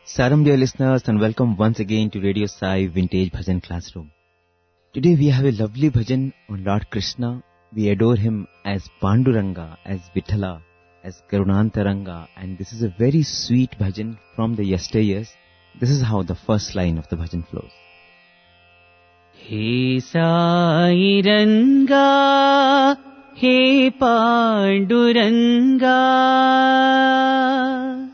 Saram dear listeners, and welcome once again to Radio Sai Vintage Bhajan Classroom. Today we have a lovely bhajan on Lord Krishna. We adore him as Panduranga, as Vithala, as Karunantaranga, and this is a very sweet bhajan from the yesteryears. This is how the first line of the bhajan flows. He Sai Ranga, He Panduranga.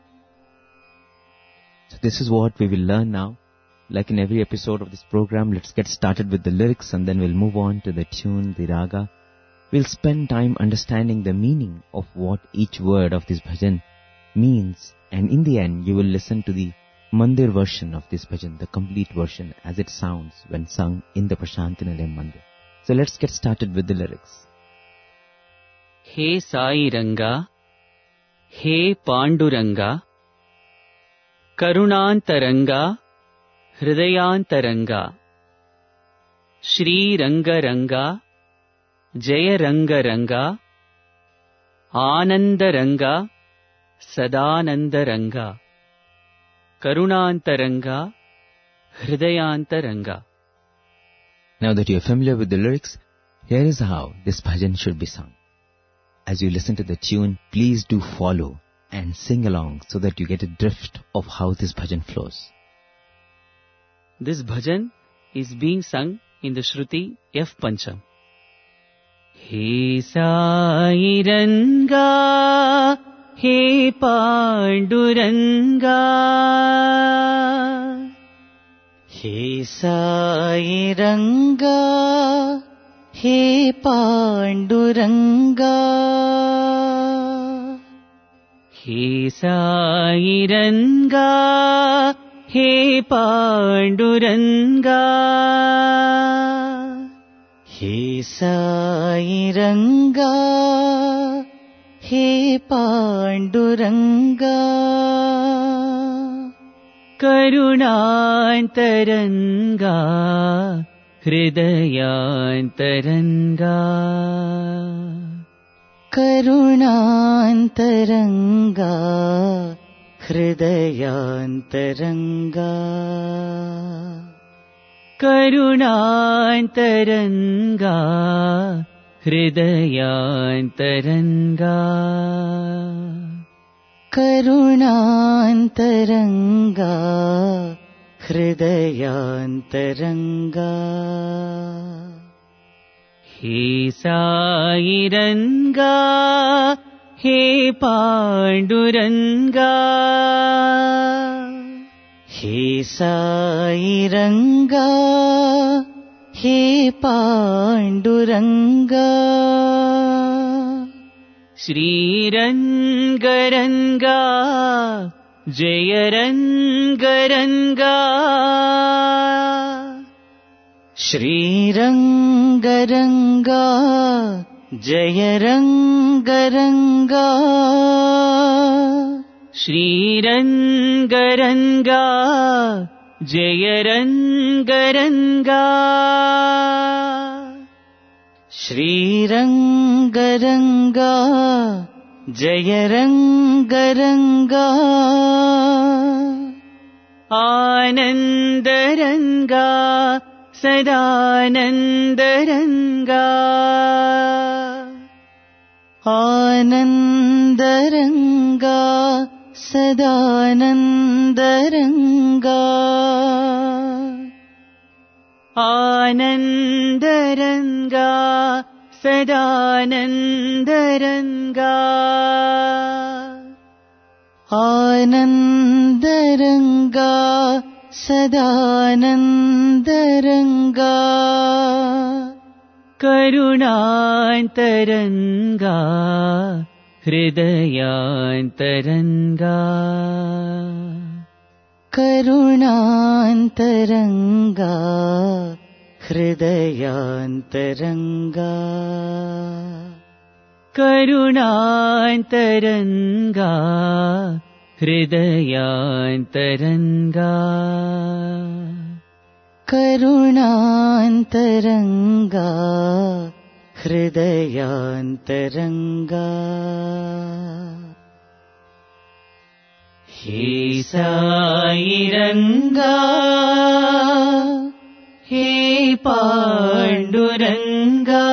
So this is what we will learn now. Like in every episode of this program, let's get started with the lyrics and then we'll move on to the tune, the raga. We'll spend time understanding the meaning of what each word of this bhajan means, and in the end you will listen to the Mandir version of this bhajan, the complete version as it sounds when sung in the Prashanti Nilayam Mandir. So let's get started with the lyrics. He Sai Ranga, He Panduranga, Karunantaranga, Hridayantaranga, Shri Ranga Ranga, Jaya Ranga Ranga, Ananda Ranga, Sadananda Ranga, Karunantaranga, Hridayantaranga. Now that you are familiar with the lyrics, here is how this bhajan should be sung. As you listen to the tune, please do follow and sing along so that you get a drift of how this bhajan flows. This bhajan is being sung in the Shruti F Pancham. He Sai Ranga, He Panduranga. He Sai Ranga, He Panduranga. He Sai Ranga, He Panduranga. He Sai Ranga, He Panduranga. Karunantaranga, Hridayantaranga. Karunantaranga, Hridayantaranga. Karunantaranga, Hridayantaranga. Karunantaranga, Hridayantaranga. He Sai Ranga, He Panduranga. He Sai Ranga, He Panduranga. Shri Ranga Ranga, Jaya Ranga Ranga. Shri Ranga Ranga, Jaya Ranga Ranga. Shri Ranga Ranga, Jaya Ranga Ranga. Shri Ranga Ranga, Jaya Ranga Ranga. Ananda Ranga, Sadananda Ranga. Ananda Ranga, Sadananda Ranga. Ananda Ranga, Sadananda Ranga. Ananda Ranga, Sadananda Ranga. Karunantaranga, Hridayantaranga. Karunantaranga, Hridayantaranga. Karunantaranga, Hridayantaranga. Karunantaranga, Hridayantaranga. He Sai Ranga, He Panduranga.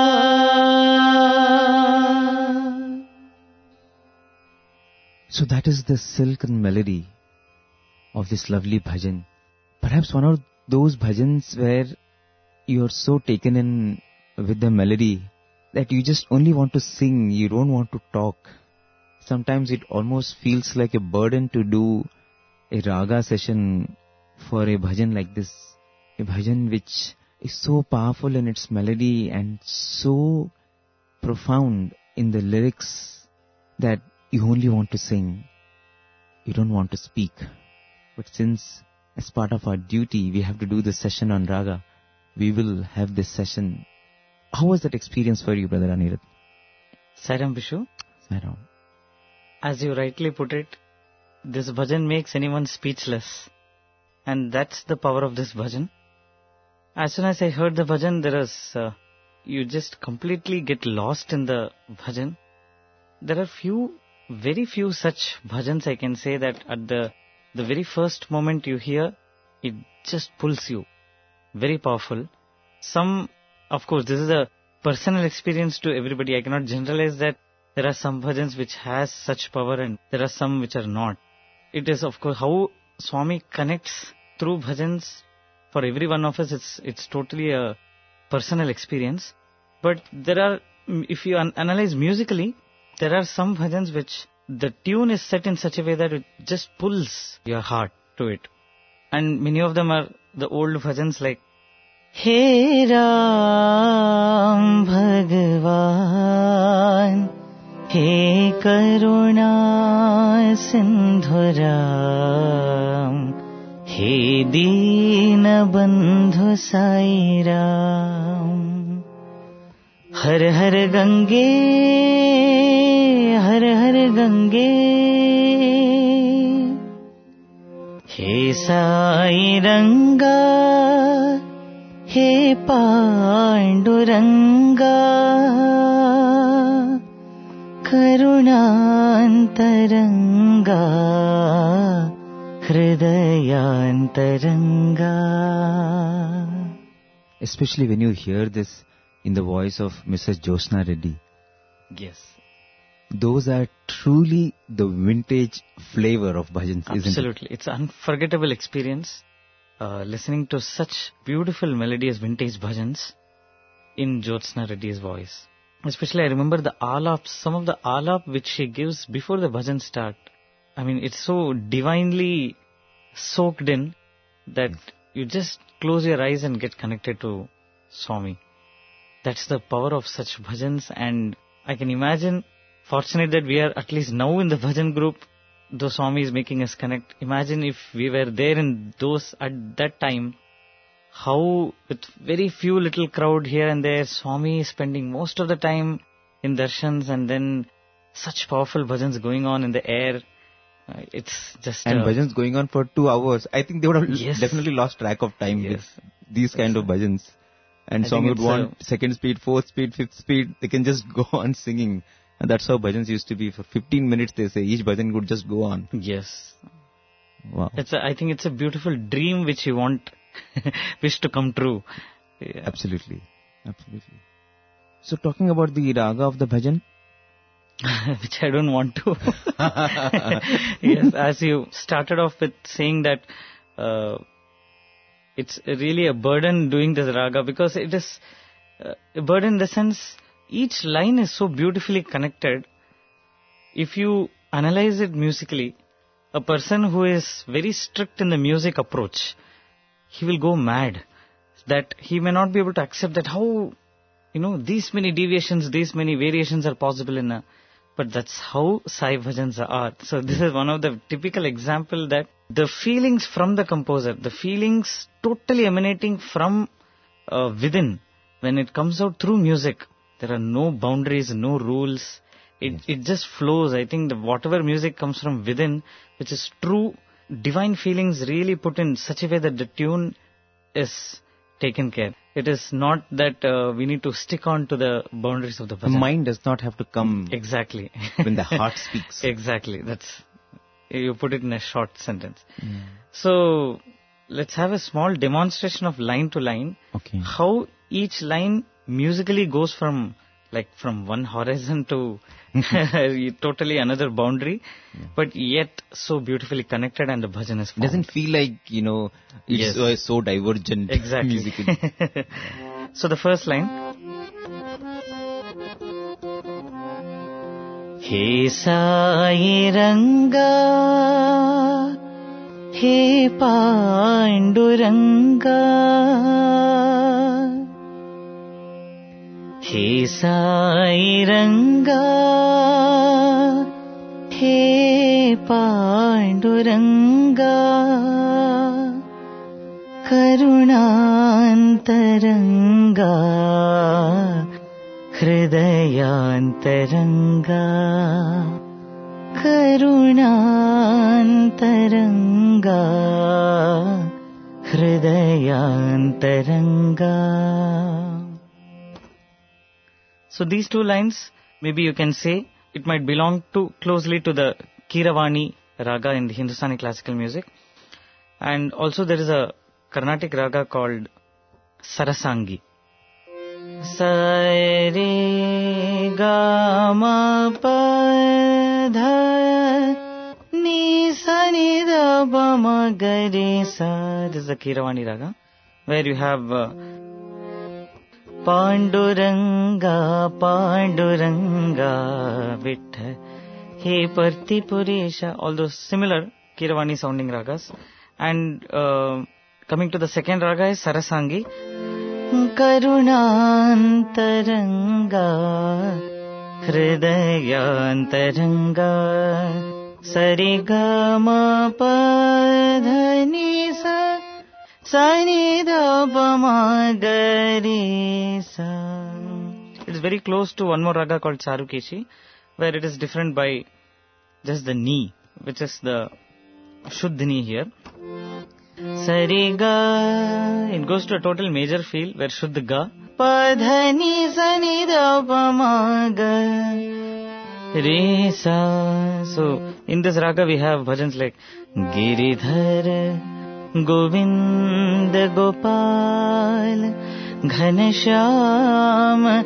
So that is the silken melody of this lovely bhajan. Perhaps one of those bhajans where you are so taken in with the melody that you just only want to sing, you don't want to talk. Sometimes it almost feels like a burden to do a raga session for a bhajan like this. A bhajan which is so powerful in its melody and so profound in the lyrics that you only want to sing. You don't want to speak. But since as part of our duty we have to do this session on raga, we will have this session. How was that experience for you, Brother Anirudh? Sairam Vishu, Sairam. as you rightly put it, this bhajan makes anyone speechless. And that's the power of this bhajan. As soon as I heard the bhajan, you just completely get lost in the bhajan. There are very few such bhajans I can say that at the very first moment you hear, it just pulls you. Very powerful. Of course, this is a personal experience to everybody. I cannot generalize that there are some bhajans which has such power and there are some which are not. It is of course how Swami connects through bhajans for every one of us. It's totally a personal experience. But there are, if you analyze musically, there are some bhajans which the tune is set in such a way that it just pulls your heart to it. And many of them are the old bhajans like He Ram Bhagwan, He Karuna Sindhu Ram, He Deena Bandhu Sai Ram, Har Har Gange, Har Har Gange, He Sai Ranga, He Panduranga, Karunantaranga, Hridayantaranga. Especially when you hear this in the voice of Mrs. Jyotsna Reddy. Yes. Those are truly the vintage flavor of bhajans, isn't it? Absolutely. It's an unforgettable experience listening to such beautiful melodious vintage bhajans in Jyotsna Reddy's voice. Especially I remember the alap, some of the alap which she gives before the bhajan start. I mean, it's so divinely soaked in that you just close your eyes and get connected to Swami. That's the power of such bhajans, and I can imagine, fortunate that we are at least now in the bhajan group, though Swami is making us connect. Imagine if we were there in those at that time, how with very few little crowd here and there, Swami is spending most of the time in darshans and then such powerful bhajans going on in the air. It's just... And bhajans going on for 2 hours. I think they would have Yes. definitely lost track of time Yes. with these kind of bhajans. And I Swami think would want second speed, fourth speed, fifth speed. They can just go on singing. And that's how bhajans used to be. For 15 minutes, they say, each bhajan would just go on. Yes. Wow. I think it's a beautiful dream which you want, wish to come true. Yeah. Absolutely. Absolutely. So talking about the raga of the bhajan, Which I don't want to. Yes, as you started off with saying that it's really a burden doing this raga, because it is a burden in the sense each line is so beautifully connected. If you analyze it musically, a person who is very strict in the music approach, he will go mad. That he may not be able to accept that how, these many deviations, these many variations are possible in a... But that's how Sai Bhajans are. So this is one of the typical example that the feelings from the composer, the feelings totally emanating from within, when it comes out through music, there are no boundaries, no rules. It just flows. I think whatever music comes from within, which is true, divine feelings really put in such a way that the tune is taken care. It is not that we need to stick on to the boundaries of the bhajan. the mind does not have to come Exactly. when the heart speaks. Exactly. That's You put it in a short sentence. So let's have a small demonstration of line to line. Okay. How each line musically goes from one horizon to totally another boundary, but yet so beautifully connected, and the bhajan is formed. Doesn't feel like, it's so divergent. Exactly. Musically. So the first line. He Sai Ranga, He Panduranga, He Sai Ranga, He Panduranga, Karunantaranga, Hridayantaranga, Karunantaranga, Hridayantaranga. So these two lines, maybe you can say, it might belong closely to the Keeravani raga in the Hindustani classical music. And also there is a Carnatic raga called Sarasangi. Sa re ga ma pa dha ni sa ni da ba ma ga re sa. This is the Keeravani raga, where you have Panduranga, Panduranga, Vitthal, He Parti Puresha, all those similar Keeravani sounding ragas. And coming to the second raga is Sarasangi. Karunantaranga, Hridayantaranga, Sarigama Padhani Sa, Sanidabama Garisa. It's very close to one more raga called Charukeshi, where it is different by just the ni, which is the Shuddhini here. Sariga, it goes to a total major feel where Shuddha Ga. Padhani Sanidabama Garisa. So in this raga we have bhajans like Giridhar Govinda Gopal Ghanashyam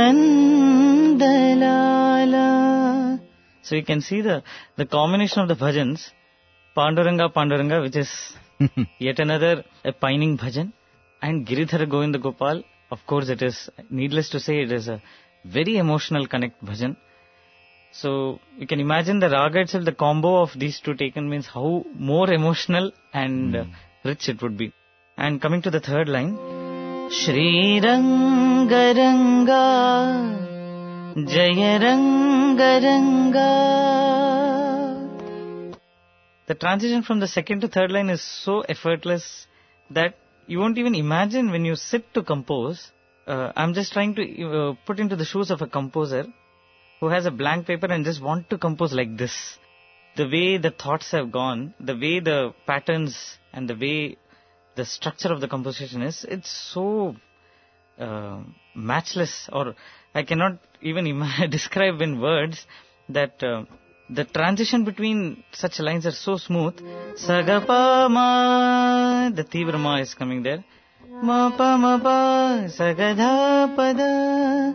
Nandalala. So you can see the combination of the bhajans, Panduranga, which is yet another a pining bhajan, and Giridhar Govinda Gopal. Of course, it is needless to say, it is a very emotional connect bhajan. So you can imagine the raga itself, the combo of these two taken means how more emotional and rich it would be. And coming to the third line, Shri Ranga Ranga, Jaya Ranga Ranga. The transition from the second to third line is so effortless that you won't even imagine when you sit to compose. I'm just trying to put into the shoes of a composer who has a blank paper and just want to compose like this. The way the thoughts have gone, the way the patterns and the way the structure of the composition is, it's so matchless, or I cannot even describe in words that the transition between such lines are so smooth. Sagapa ma, the Tibra ma is coming there. Ma pa sagadha pada,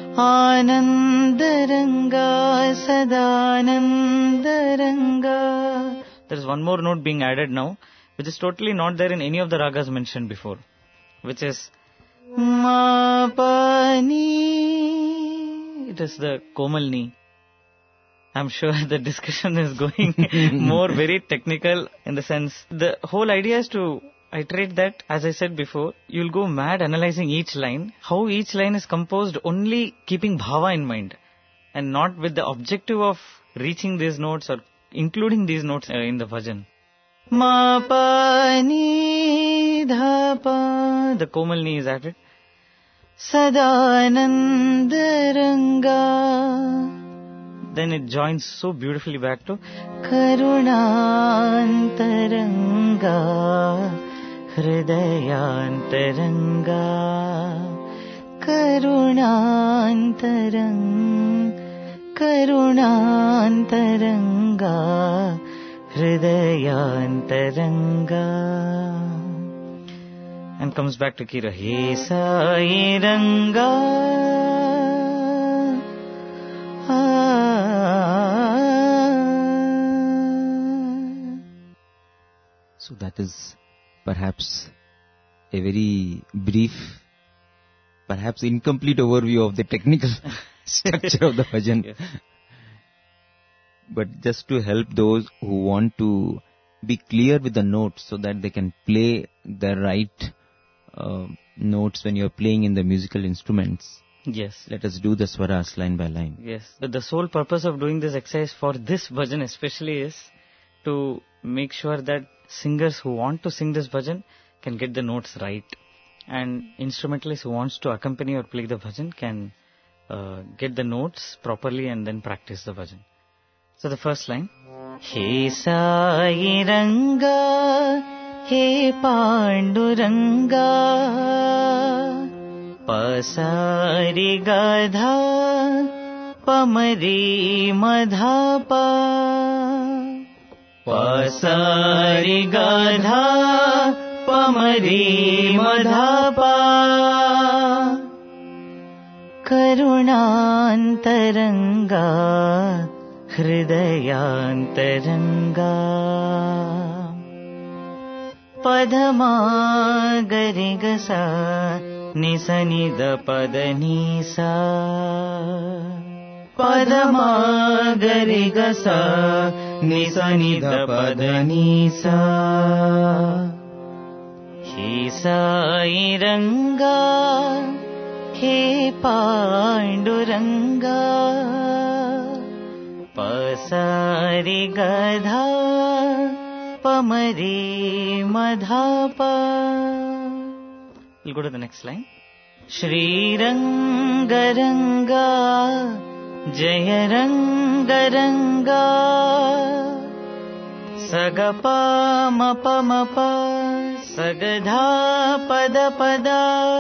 anandaranga, sadanandaranga. There is one more note being added now, which is totally not there in any of the ragas mentioned before, which is ma pa ni. It is the Komal ni. I'm sure the discussion is going more very technical in the sense. The whole idea is to iterate that, as I said before, you'll go mad analyzing each line, how each line is composed only keeping bhava in mind and not with the objective of reaching these notes or including these notes in the bhajan. Ma pa ni dha pa, the Komal ni is added. Sadanandaranga. Then it joins so beautifully back to Karunantaranga, Hridayantaranga, Karunantaranga, Hridayantaranga. And comes back to Kira. He Sai Ranga. So that is perhaps a very brief, perhaps incomplete overview of the technical structure of the bhajan. Yes. But just to help those who want to be clear with the notes so that they can play the right notes when you're playing in the musical instruments. Yes. Let us do the swaras line by line. Yes. The sole purpose of doing this exercise for this bhajan especially is to make sure that singers who want to sing this bhajan can get the notes right. And instrumentalists who wants to accompany or play the bhajan can get the notes properly and then practice the bhajan. So the first line. He Sai Ranga, He Panduranga, Pasari Gadha, Pamari Madhapa, Pasari Gadha, Pamari Madhapa, Karunantaranga, Hridayantaranga, Padma Garigasa, Nisanida Padanisa, Padma Garigasa, Nisanida Padanisa, He Sai Ranga, He Panduranga, Pasari Gadha, Pamari Madhapa. We'll go to the next line. Shri Ranga Ranga, Jaya Ranga Ranga, Sagapa Mapa Mapa, Sagadha Pada Pada,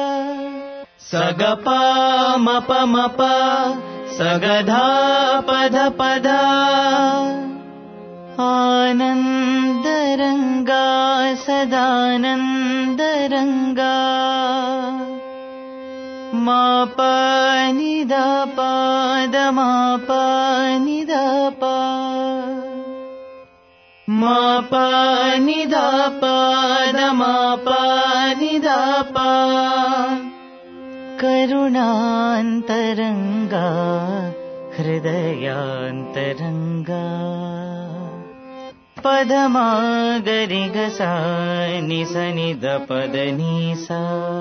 Sagapa Mapa Mapa, Sagadha Pada Pada, Anandaranga Sadanandaranga, Mapa Nidapa Damapa Nidapa, Mapa Nidapa Damapa Nidapa, Karunantaranga, Hridayantaranga, Padma Garigasa, Nisanida Padanisa,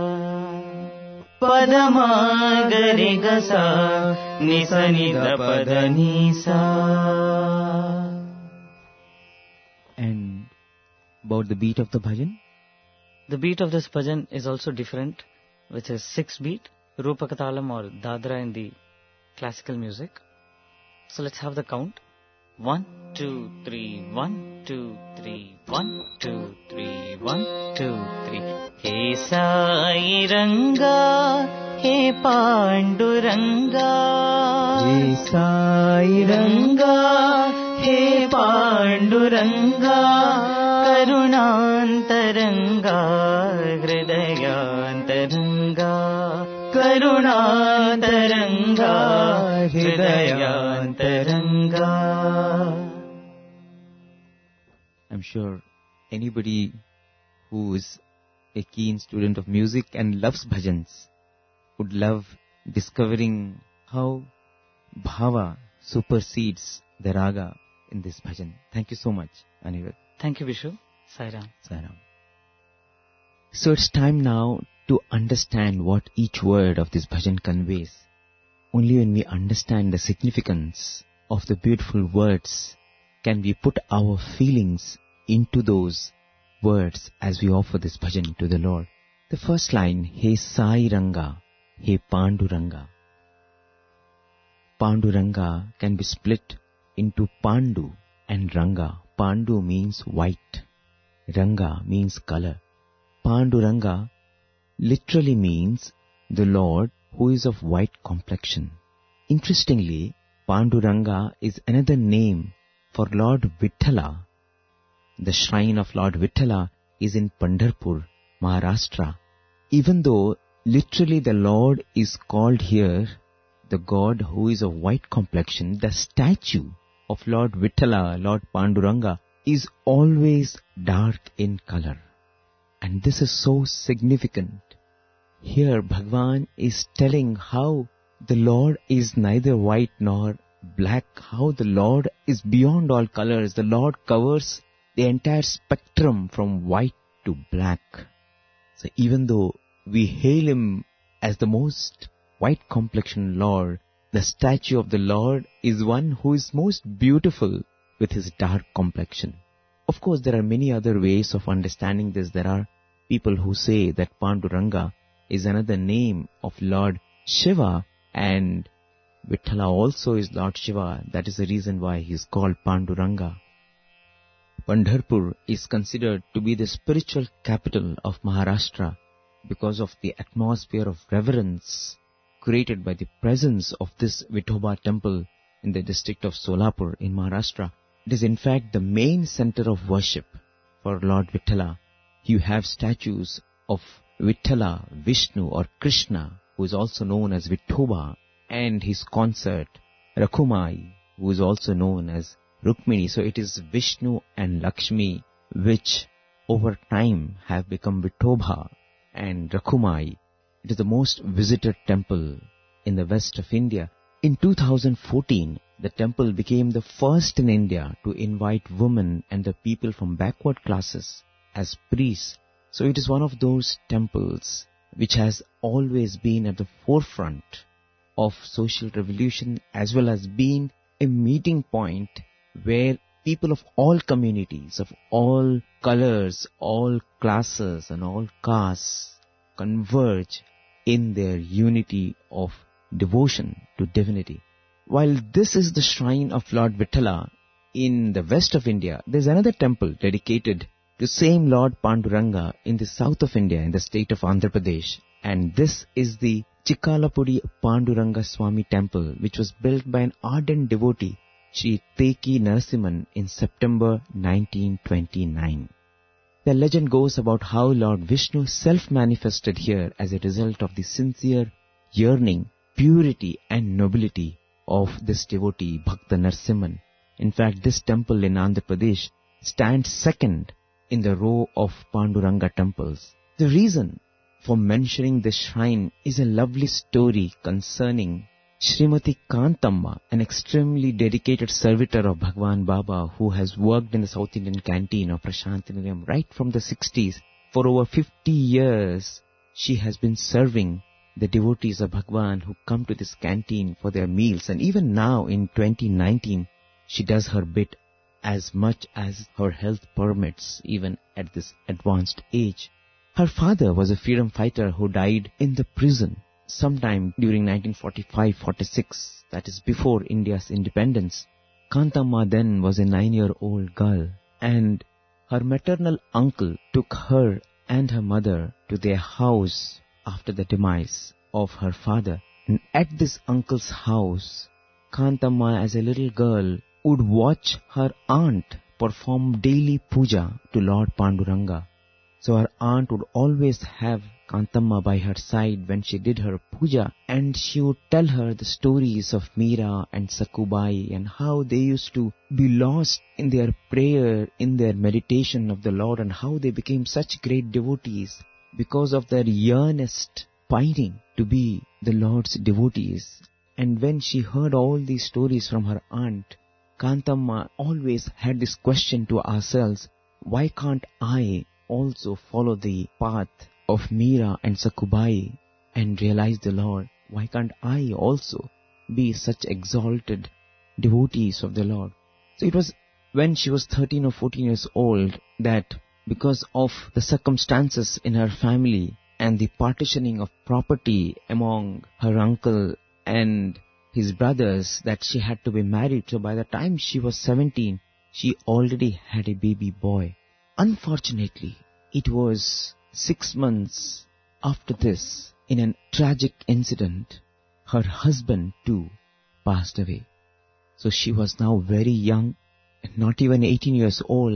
Padma Garigasa, Nisanida Padanisa. And about the beat of the bhajan? The beat of this bhajan is also different, which is 6 beat, Rupakatalam or Dadra in the classical music. So let's have the count. 1, 2, 3, 1, 2, 3, 1, 2, 3, 1, 2, 3. He Sai Ranga, He Panduranga, He Sai Ranga, He Panduranga, Karunantaranga, Hridayantaranga, Karunantaranga, Hridayantaranga. I'm sure anybody who is a keen student of music and loves bhajans would love discovering how bhava supersedes the raga in this bhajan. Thank you so much, Anirudh. Thank you, Vishu. Sairam. Sairam. So it's time now to understand what each word of this bhajan conveys. Only when we understand the significance of the beautiful words can we put our feelings into those words as we offer this bhajan to the Lord. The first line, He Sai Ranga, He Panduranga. Panduranga can be split into Pandu and Ranga. Pandu means white. Ranga means color. Panduranga literally means the Lord who is of white complexion. Interestingly, Panduranga is another name for Lord Vithala, the shrine of Lord Vittala is in Pandharpur, Maharashtra. Even though literally the Lord is called here the God who is of white complexion, the statue of Lord Vittala, Lord Panduranga, is always dark in color. And this is so significant. Here Bhagwan is telling how the Lord is neither white nor black, how the Lord is beyond all colors. The Lord covers the entire spectrum from white to black. So even though we hail Him as the most white complexion Lord, the statue of the Lord is one who is most beautiful with His dark complexion. Of course, there are many other ways of understanding this. There are people who say that Panduranga is another name of Lord Shiva, and Vittala also is Lord Shiva. That is the reason why he is called Panduranga. Pandharpur is considered to be the spiritual capital of Maharashtra because of the atmosphere of reverence created by the presence of this Vithoba temple in the district of Solapur in Maharashtra. It is in fact the main center of worship for Lord Vittala. You have statues of Vittala, Vishnu or Krishna, who is also known as Vithoba, and his consort Rakhumai, who is also known as Rukmini. So it is Vishnu and Lakshmi which over time have become Vithoba and Rakhumai. It is the most visited temple in the west of India. In 2014, the temple became the first in India to invite women and the people from backward classes as priests. So it is one of those temples which has always been at the forefront of social revolution, as well as being a meeting point where people of all communities, of all colors, all classes and all castes converge in their unity of devotion to divinity. While this is the shrine of Lord Vittala in the west of India, there is another temple dedicated to same Lord Panduranga in the south of India, in the state of Andhra Pradesh. And this is the Chikkalapudi Panduranga Swami temple, which was built by an ardent devotee, Sri Teki Narasimhan, in September 1929. The legend goes about how Lord Vishnu self-manifested here as a result of the sincere yearning, purity and nobility of this devotee, Bhakta Narasimhan. In fact, this temple in Andhra Pradesh stands second in the row of Panduranga temples. The reason for mentioning this shrine is a lovely story concerning Srimati Kantamma, an extremely dedicated servitor of Bhagwan Baba who has worked in the South Indian canteen of Prasanthi Nilayam right from the 60s. For over 50 years, she has been serving the devotees of Bhagwan who come to this canteen for their meals. And even now in 2019, she does her bit as much as her health permits, even at this advanced age. Her father was a freedom fighter who died in the prison sometime during 1945-46, that is before India's independence. Kantamma then was a 9-year-old girl, and her maternal uncle took her and her mother to their house after the demise of her father. And at this uncle's house, Kantamma as a little girl would watch her aunt perform daily puja to Lord Panduranga. So her aunt would always have Kantamma by her side when she did her puja, and she would tell her the stories of Meera and Sakubai and how they used to be lost in their prayer, in their meditation of the Lord, and how they became such great devotees because of their earnest pining to be the Lord's devotees. And when she heard all these stories from her aunt, Kantamma always had this question to ourselves: why can't I also follow the path of Meera and Sakubai and realize the Lord? Why can't I also be such exalted devotees of the Lord? So it was when she was 13 or 14 years old that, because of the circumstances in her family and the partitioning of property among her uncle and his brothers, that she had to be married. So by the time she was 17, she already had a baby boy. Unfortunately, it was 6 months after this, in a tragic incident, her husband too passed away. So she was now very young, not even 18 years old,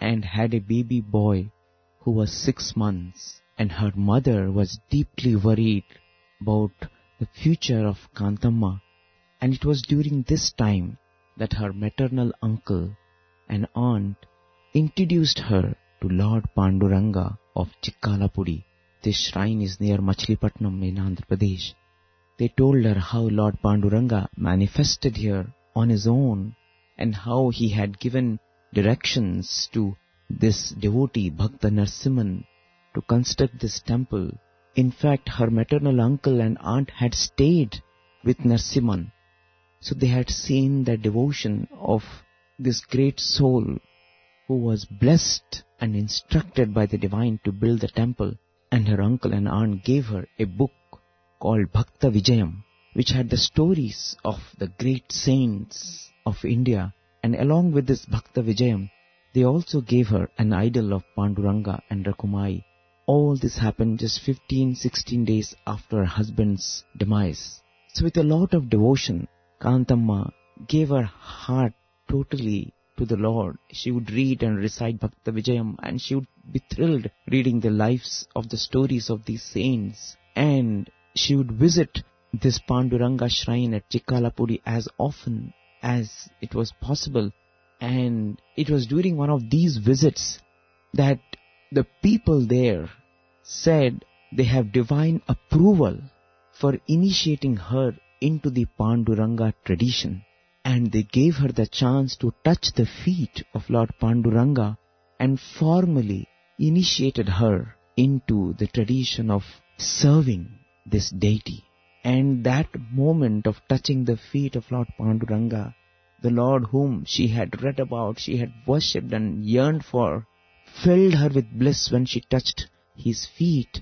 and had a baby boy who was 6 months, and her mother was deeply worried about the future of Kantamma. And it was during this time that her maternal uncle and aunt introduced her to Lord Panduranga of Chikkalapudi. This shrine is near Machilipatnam in Andhra Pradesh. They told her how Lord Panduranga manifested here on his own and how he had given directions to this devotee Bhakta Narsimhan to construct this temple. In fact, her maternal uncle and aunt had stayed with Narsimhan. So they had seen the devotion of this great soul who was blessed and instructed by the divine to build the temple. And her uncle and aunt gave her a book called Bhakta Vijayam, which had the stories of the great saints of India. And along with this Bhakta Vijayam, they also gave her an idol of Panduranga and Rakumai. All this happened just 15-16 days after her husband's demise. So with a lot of devotion, Kantamma gave her heart totally to the Lord. She would read and recite Bhakta Vijayam, and she would be thrilled reading the lives of the stories of these saints. And she would visit this Panduranga shrine at Chikkalapudi as often as it was possible. And it was during one of these visits that the people there said they have divine approval for initiating her into the Panduranga tradition. And they gave her the chance to touch the feet of Lord Panduranga and formally initiated her into the tradition of serving this deity. And that moment of touching the feet of Lord Panduranga, the Lord whom she had read about, she had worshipped and yearned for, filled her with bliss when she touched his feet.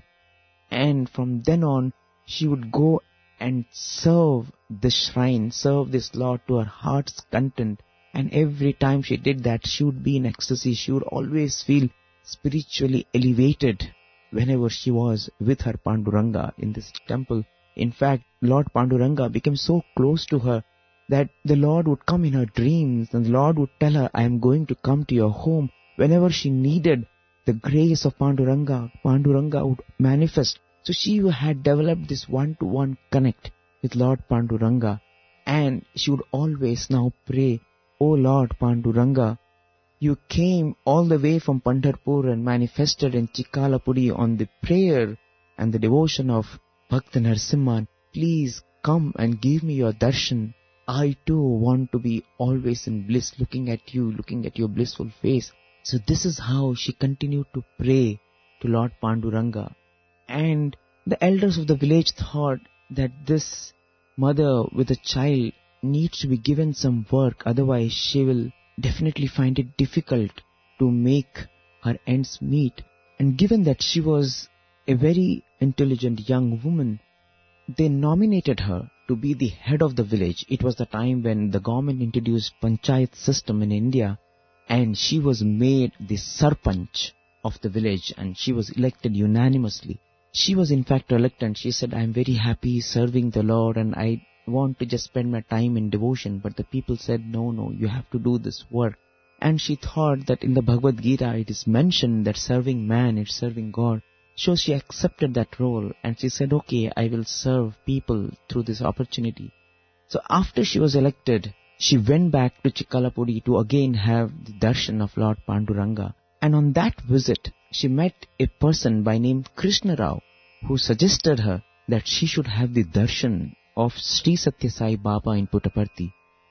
And from then on, she would go and serve the shrine, serve this Lord to her heart's content. And every time she did that, she would be in ecstasy. She would always feel spiritually elevated whenever she was with her Panduranga in this temple. In fact, Lord Panduranga became so close to her that the Lord would come in her dreams and the Lord would tell her, I am going to come to your home. Whenever she needed the grace of Panduranga, Panduranga would manifest. So she had developed this one-to-one connect with Lord Panduranga, and she would always now pray, O Lord Panduranga, you came all the way from Pandharpur and manifested in Chikkalapudi on the prayer and the devotion of Bhakta Narsimhan. Please come and give me your darshan. I too want to be always in bliss, looking at you, looking at your blissful face. So this is how she continued to pray to Lord Panduranga. And the elders of the village thought that this mother with a child needs to be given some work, otherwise she will definitely find it difficult to make her ends meet. And given that she was a very intelligent young woman, they nominated her to be the head of the village. It was the time when the government introduced panchayat system in India, and she was made the sarpanch of the village, and she was elected unanimously. She was in fact elected, and she said, I am very happy serving the Lord and I want to just spend my time in devotion. But the people said, no, you have to do this work. And she thought that in the Bhagavad Gita it is mentioned that serving man is serving God. So she accepted that role and she said, okay, I will serve people through this opportunity. So after she was elected, she went back to Chikkalapudi to again have the darshan of Lord Panduranga. And on that visit, she met a person by name Krishna Rao, who suggested her that she should have the darshan of Sri Satya Sai Baba in Puttaparthi.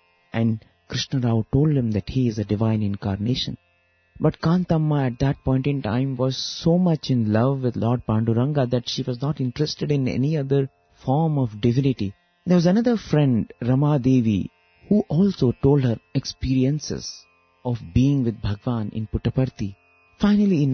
And Krishna Rao told him that he is a divine incarnation. But Kantamma at that point in time was so much in love with Lord Panduranga that she was not interested in any other form of divinity. There was another friend, Rama Devi, who also told her experiences of being with Bhagwan in Puttaparthi. Finally, in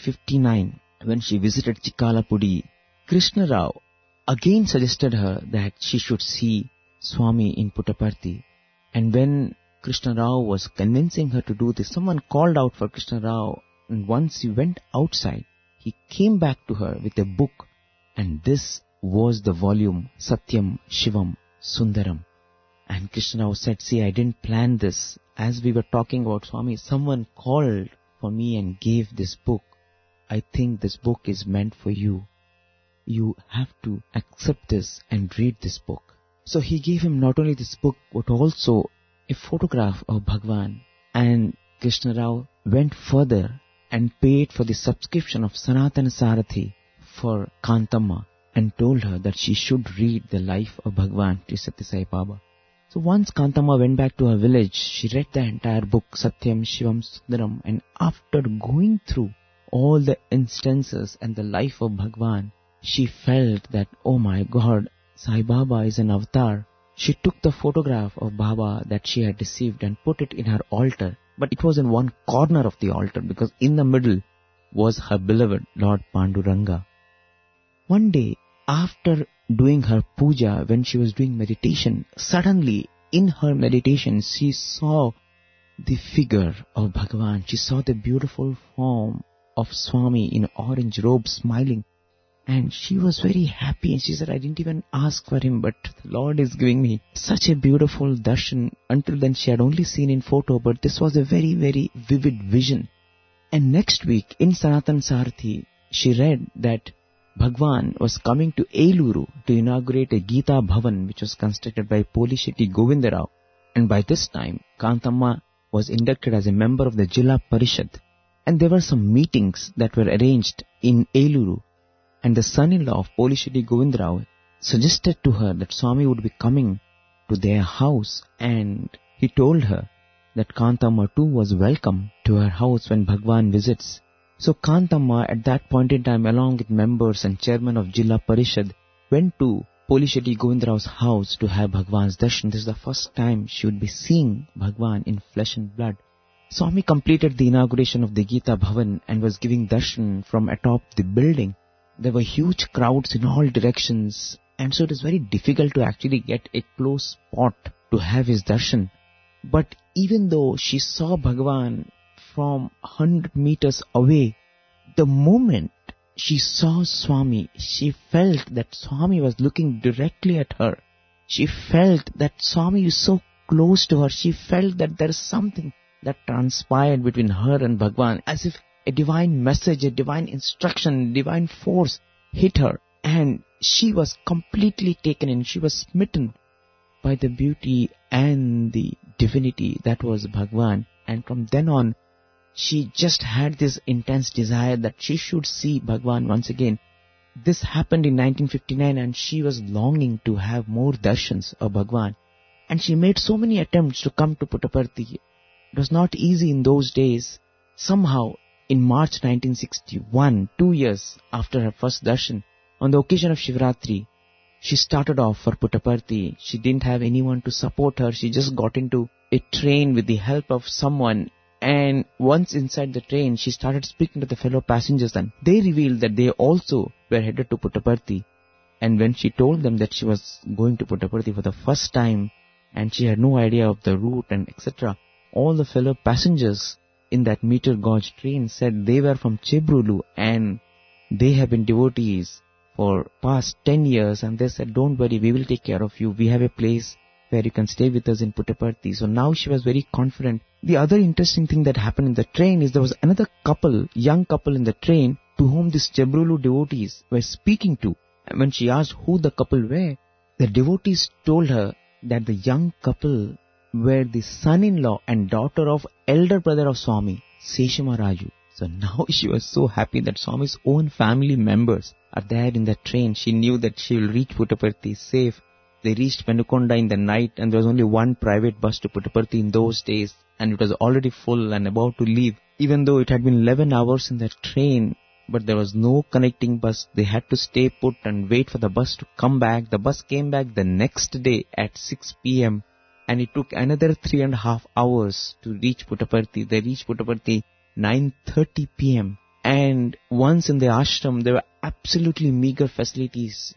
1959, when she visited Chikkalapudi, Krishna Rao again suggested her that she should see Swami in Puttaparthi. And when Krishna Rao was convincing her to do this, someone called out for Krishna Rao, and once he went outside, he came back to her with a book, and this was the volume Satyam Shivam Sundaram. And Krishna Rao said, see, I didn't plan this. As we were talking about Swami, someone called for me and gave this book. I think this book is meant for you. You have to accept this and read this book. So he gave him not only this book, but also a photograph of Bhagwan. And Krishna Rao went further and paid for the subscription of Sanatana Sarathi for Kantamma and told her that she should read the life of Bhagwan, Sri Sathya Sai Baba. So once Kantamma went back to her village, she read the entire book, Satyam, Shivam, Sundaram, and after going through all the instances and the life of Bhagwan, she felt that, oh my God, Sai Baba is an avatar. She took the photograph of Baba that she had received and put it in her altar. But it was in one corner of the altar because in the middle was her beloved Lord Panduranga. One day, after doing her puja, when she was doing meditation, suddenly in her meditation she saw the figure of Bhagavan. She saw the beautiful form of Swami in orange robe smiling. And she was very happy and she said, I didn't even ask for him, but the Lord is giving me such a beautiful darshan. Until then she had only seen in photo, but this was a very, very vivid vision. And next week in Sanatana Sarathi, she read that Bhagwan was coming to Eluru to inaugurate a Gita Bhavan which was constructed by Polishetty Govindarao. And by this time, Kantamma was inducted as a member of the Jilla Parishad. And there were some meetings that were arranged in Eluru. And the son-in-law of Polishetty Govindarao suggested to her that Swami would be coming to their house, and he told her that Kantamma too was welcome to her house when Bhagwan visits. So Kantamma at that point in time, along with members and chairman of Jilla Parishad, went to Polishetty Govindarao's house to have Bhagwan's darshan. This is the first time she would be seeing Bhagwan in flesh and blood. Swami completed the inauguration of the Gita Bhavan and was giving darshan from atop the building. There were huge crowds in all directions, and so it is very difficult to actually get a close spot to have his darshan. But even though she saw Bhagavan from 100 meters away, the moment she saw Swami, she felt that Swami was looking directly at her. She felt that Swami is so close to her. She felt that there is something that transpired between her and Bhagavan, as if a divine message, a divine instruction, divine force hit her, and she was completely taken in. She was smitten by the beauty and the divinity that was Bhagwan. And from then on, she just had this intense desire that she should see Bhagwan once again. This happened in 1959, and she was longing to have more darshans of Bhagwan. And she made so many attempts to come to Puttaparthi. It was not easy in those days. Somehow, in March 1961, 2 years after her first darshan, on the occasion of Shivratri, she started off for Puttaparthi. She didn't have anyone to support her. She just got into a train with the help of someone. And once inside the train, she started speaking to the fellow passengers, and they revealed that they also were headed to Puttaparthi. And when she told them that she was going to Puttaparthi for the first time, and she had no idea of the route and etc., all the fellow passengers in that meter gauge train said they were from Chebrulu and they have been devotees for past 10 years, and they said, don't worry, we will take care of you. We have a place where you can stay with us in Puttaparthi. So now she was very confident. The other interesting thing that happened in the train is there was another couple, young couple in the train, to whom these Chebrulu devotees were speaking to. And when she asked who the couple were, the devotees told her that the young couple were the son-in-law and daughter of elder brother of Swami, Seshamaraju. So now she was so happy that Swami's own family members are there in the train. She knew that she will reach Puttaparthi safe. They reached Penukonda in the night, and there was only one private bus to Puttaparthi in those days, and it was already full and about to leave. Even though it had been 11 hours in the train, but there was no connecting bus. They had to stay put and wait for the bus to come back. The bus came back the next day at 6 p.m. and it took another 3.5 hours to reach Puttaparthi. They reached Puttaparthi 9:30 p.m. And once in the ashram, there were absolutely meager facilities.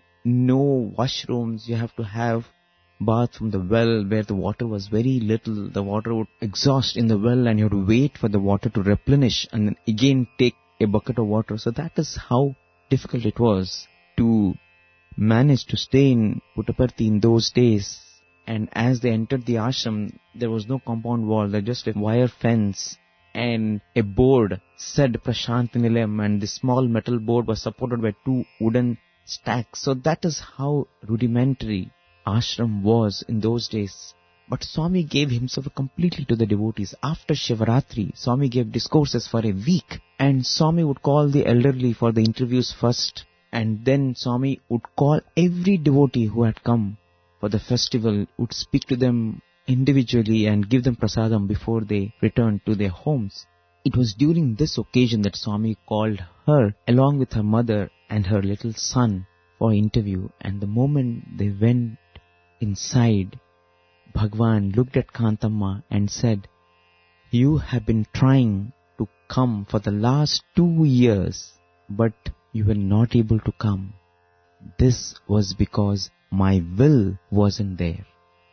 No washrooms. You have to have bath from the well where the water was very little. The water would exhaust in the well and you have to wait for the water to replenish and then again take a bucket of water. So that is how difficult it was to manage to stay in Puttaparthi in those days. And as they entered the ashram, there was no compound wall. There was just a wire fence. and a board said Prashant Nilayam, and the small metal board was supported by 2 wooden stacks. So that is how rudimentary ashram was in those days. But Swami gave himself completely to the devotees. After Shivaratri, Swami gave discourses for a week, and Swami would call the elderly for the interviews first, and then Swami would call every devotee who had come for the festival, would speak to them individually and give them prasadam before they returned to their homes. It was during this occasion that Swami called her along with her mother and her little son for interview, and the moment they went inside, Bhagwan looked at Kantamma and said, "You have been trying to come for the last 2 years, but you were not able to come. This was because my will wasn't there.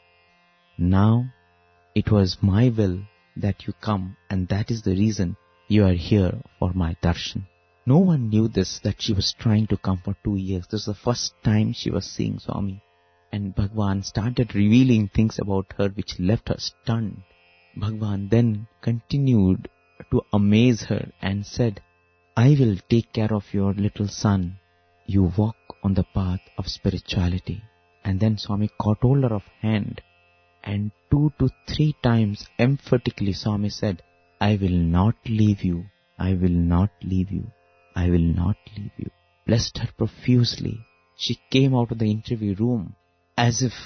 Now, it was my will that you come, and that is the reason you are here for my darshan." No one knew this, that she was trying to come for 2 years. This was the first time she was seeing Swami. And Bhagwan started revealing things about her which left her stunned. Bhagwan then continued to amaze her and said, "I will take care of your little son. You walk on the path of spirituality." And then Swami caught hold of her hand, and 2 to 3 times emphatically Swami said, "I will not leave you. I will not leave you. I will not leave you." Blessed her profusely. She came out of the interview room as if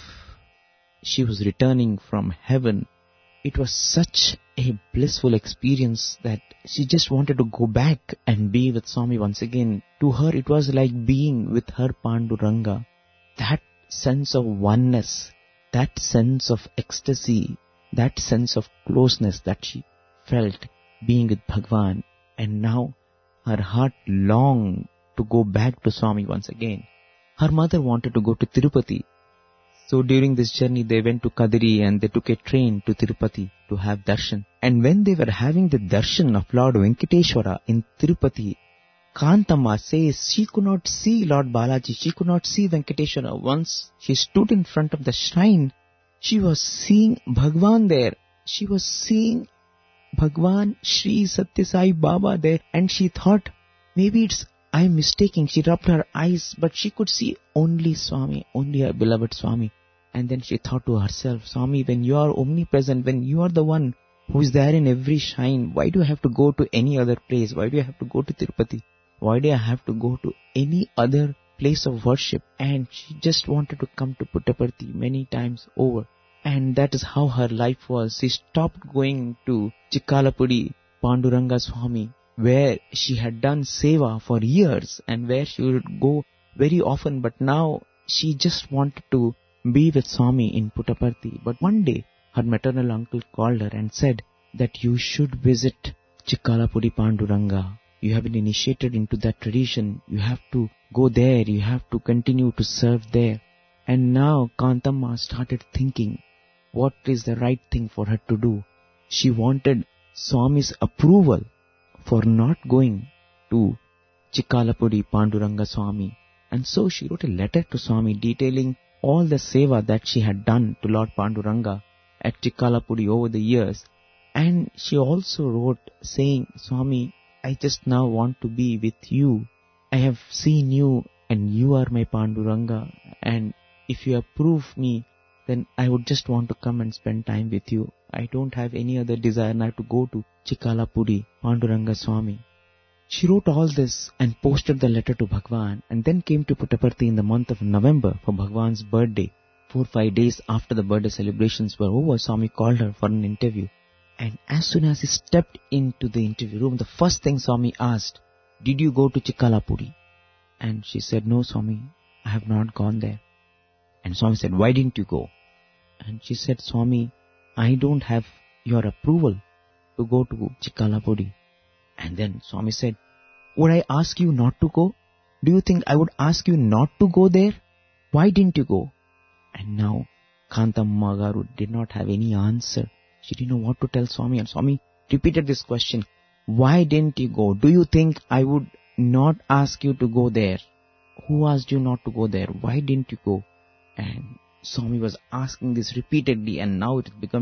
she was returning from heaven. It was such a blissful experience that she just wanted to go back and be with Swami once again. To her, it was like being with her Panduranga. That sense of oneness, that sense of ecstasy, that sense of closeness that she felt being with Bhagwan. And now her heart longed to go back to Swami once again. Her mother wanted to go to Tirupati. So during this journey, they went to Kadiri and they took a train to Tirupati to have darshan. And when they were having the darshan of Lord Venkateshwara in Tirupati, Kantamma says she could not see Lord Balaji, she could not see Venkateshwara. Once she stood in front of the shrine, she was seeing Bhagwan there. She was seeing Bhagwan Sri Satya Sai Baba there, and she thought, maybe I'm mistaking. She rubbed her eyes, but she could see only Swami, only her beloved Swami. And then she thought to herself, "Swami, when you are omnipresent, when you are the one who is there in every shrine, why do I have to go to any other place? Why do I have to go to Tirupati? Why do I have to go to any other place of worship?" And she just wanted to come to Puttaparthi many times over. And that is how her life was. She stopped going to Chikkalapudi Panduranga Swami, where she had done seva for years and where she would go very often. But now she just wanted to be with Swami in Puttaparthi. But one day, her maternal uncle called her and said that you should visit Chikkalapudi Panduranga. You have been initiated into that tradition. You have to go there. You have to continue to serve there. And now Kantamma started thinking, what is the right thing for her to do? She wanted Swami's approval for not going to Chikkalapudi Panduranga Swami. And so she wrote a letter to Swami detailing all the seva that she had done to Lord Panduranga at Chikkalapudi over the years. And she also wrote saying, "Swami, I just now want to be with you. I have seen you and you are my Panduranga. And if you approve me, then I would just want to come and spend time with you. I don't have any other desire now to go to Chikkalapudi Panduranga Swami." She wrote all this and posted the letter to Bhagwan, and then came to Puttaparthi in the month of November for Bhagwan's birthday. 4-5 days after the birthday celebrations were over, Swami called her for an interview. And as soon as he stepped into the interview room, the first thing Swami asked, "Did you go to Chikkalapudi?" And she said, "No, Swami, I have not gone there." And Swami said, "Why didn't you go?" And she said, "Swami, I don't have your approval to go to Chikkalapudi." And then Swami said, "Would I ask you not to go? Do you think I would ask you not to go there? Why didn't you go?" And now Kantamma Garu did not have any answer. She didn't know what to tell Swami. And Swami repeated this question, "Why didn't you go? Do you think I would not ask you to go there? Who asked you not to go there? Why didn't you go?" And Swami was asking this repeatedly, and now it is becoming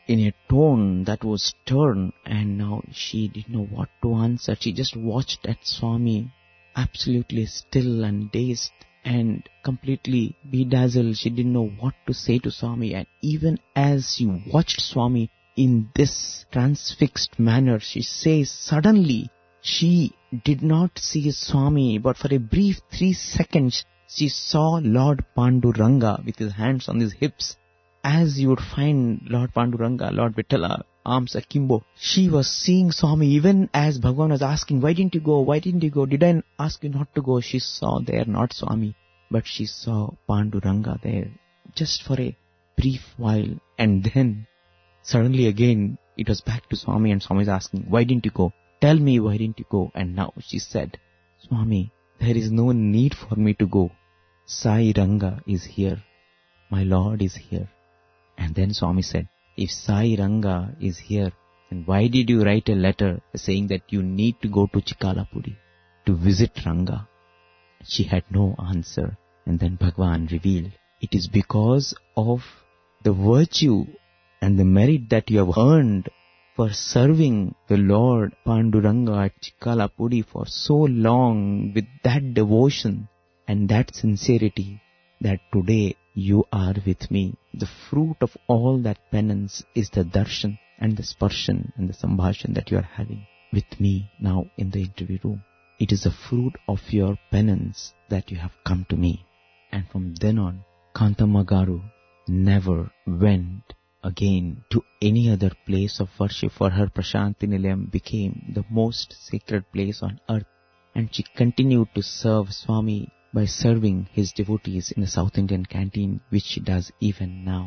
in a tone that was stern, and now she didn't know what to answer. She just watched at Swami, absolutely still and dazed and completely bedazzled. She didn't know what to say to Swami, and even as she watched Swami in this transfixed manner, she says suddenly she did not see Swami, but for a brief 3 seconds she saw Lord Panduranga with his hands on his hips. As you would find Lord Panduranga, Lord Vittala, arms akimbo. She was seeing Swami even as Bhagavan was asking, why didn't you go? Why didn't you go? Did I ask you not to go? She saw there not Swami, but she saw Panduranga there just for a brief while. And then suddenly again it was back to Swami, and Swami is asking, why didn't you go? Tell me, why didn't you go? And now she said, Swami, there is no need for me to go. Sai Ranga is here. My Lord is here. And then Swami said, if Sai Ranga is here, then why did you write a letter saying that you need to go to Chikalapudi to visit Ranga? She had no answer. And then Bhagavan revealed, it is because of the virtue and the merit that you have earned for serving the Lord Panduranga at Chikalapudi for so long with that devotion and that sincerity that today you are with me. The fruit of all that penance is the darshan and the sparshan and the sambhashan that you are having with me now in the interview room. It is the fruit of your penance that you have come to me. And from then on, Kantama Garu never went again to any other place of worship, for her Prashanti Nilayam became the most sacred place on earth, and she continued to serve Swami by serving his devotees in the South Indian canteen, which she does even now,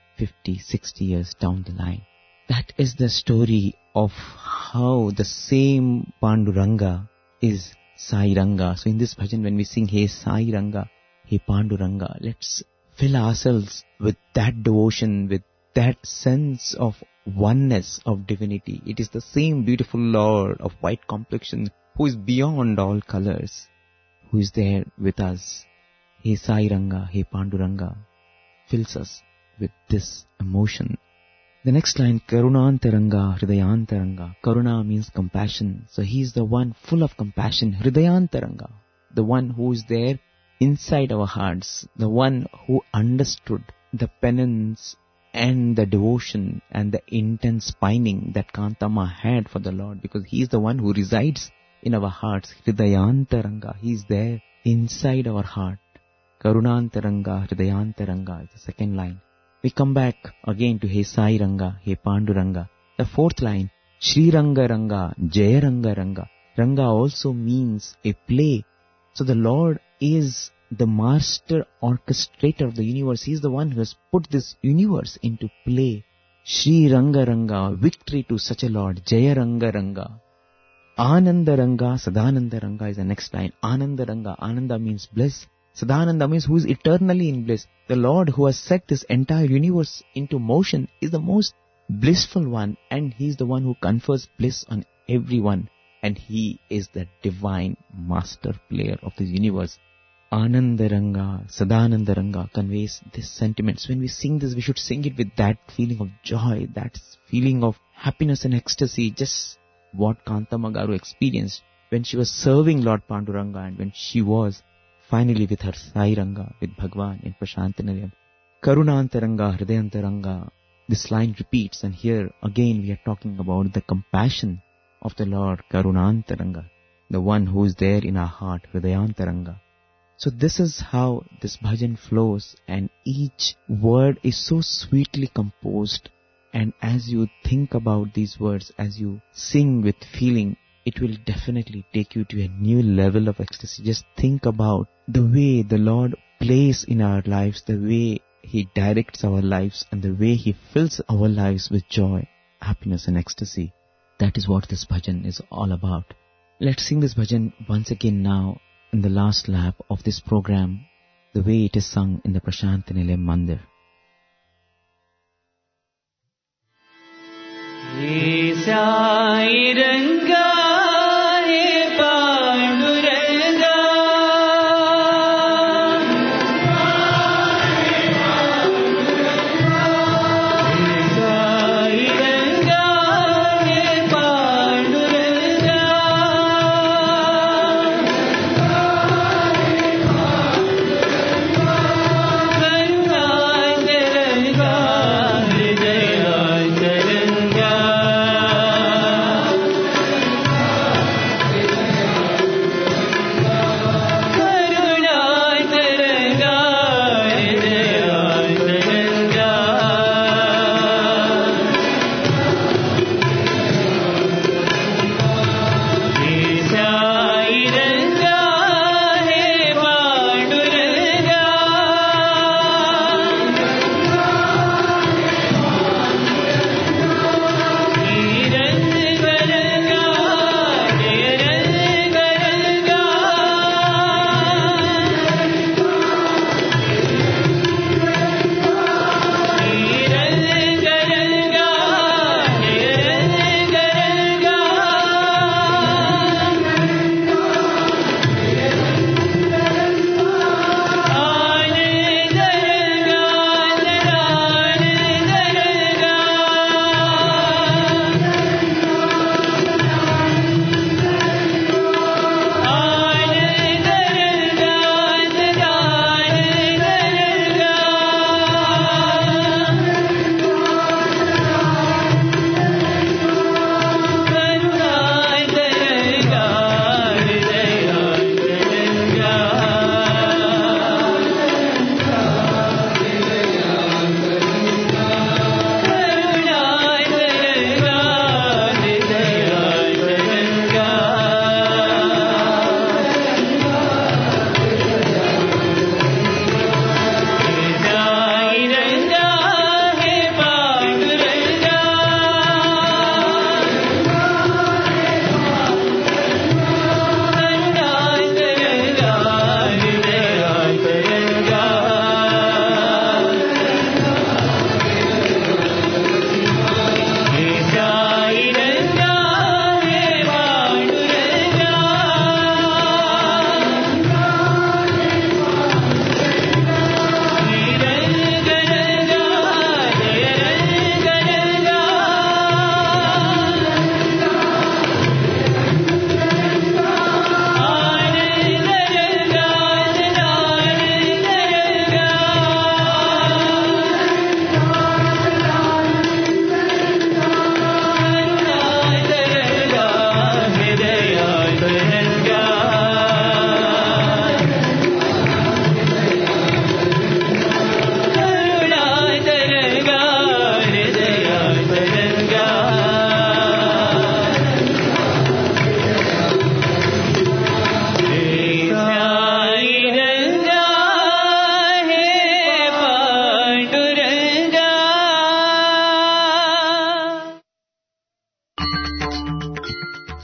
50, 60 years down the line. That is the story of how the same Panduranga is Sai Ranga. So in this bhajan, when we sing, Hey Sai Ranga, Hey Panduranga, let's fill ourselves with that devotion, with that sense of oneness of divinity. It is the same beautiful Lord of white complexion who is beyond all colors, who is there with us. Hey Sai Ranga, Hey Panduranga, fills us with this emotion. The next line, Karunantaranga, Hridayantaranga. Karuna means compassion. So he is the one full of compassion. Hridayantaranga, the one who is there inside our hearts, the one who understood the penance and the devotion and the intense pining that Kantama had for the Lord, because he is the one who resides in our hearts. Hridayantaranga, he is there inside our heart. Karunantaranga, Hridayantaranga is the second line. We come back again to Hey Sai Ranga, Hey Panduranga. The fourth line, Shri Ranga Ranga, Jaya Ranga Ranga. Ranga also means a play. So the Lord is the master orchestrator of the universe. He is the one who has put this universe into play. Shri Ranga Ranga, victory to such a Lord. Jaya Ranga Ranga. Ananda Ranga, Sadananda Ranga is the next line. Ananda Ranga, Ananda means bliss. Sadananda means who is eternally in bliss. The Lord who has set this entire universe into motion is the most blissful one, and he is the one who confers bliss on everyone, and he is the divine master player of this universe. Anandaranga, Sadanandaranga conveys this sentiments. When we sing this, we should sing it with that feeling of joy, that feeling of happiness and ecstasy, just what Kantama Garu experienced when she was serving Lord Panduranga and when she was finally with her Sai Ranga, with Bhagavan in Prashanti Nilayam. Karunantaranga, Hridayantaranga. This line repeats, and here again we are talking about the compassion of the Lord, Karunantaranga, the one who is there in our heart, Hridayantaranga. So this is how this bhajan flows, and each word is so sweetly composed. And as you think about these words, as you sing with feeling, it will definitely take you to a new level of ecstasy. Just think about the way the Lord plays in our lives, the way He directs our lives, and the way He fills our lives with joy, happiness and ecstasy. That is what this bhajan is all about. Let's sing this bhajan once again now in the last lap of this program, the way it is sung in the Prashanti Nilayam Mandir. Hey Sai Ranga, Hey Panduranga. Hey Sai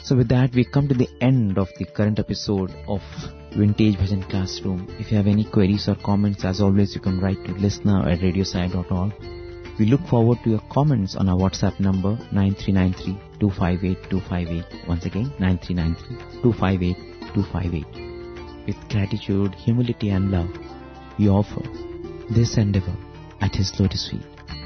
So with that, we come to the end of the current episode of Vintage Bhajan Classroom. If you have any queries or comments, as always, you can write to listener@radiosai.org. We look forward to your comments on our WhatsApp number 9393-258-258. Once again, 9393-258-258. With gratitude, humility and love, we offer this endeavor at His lotus feet.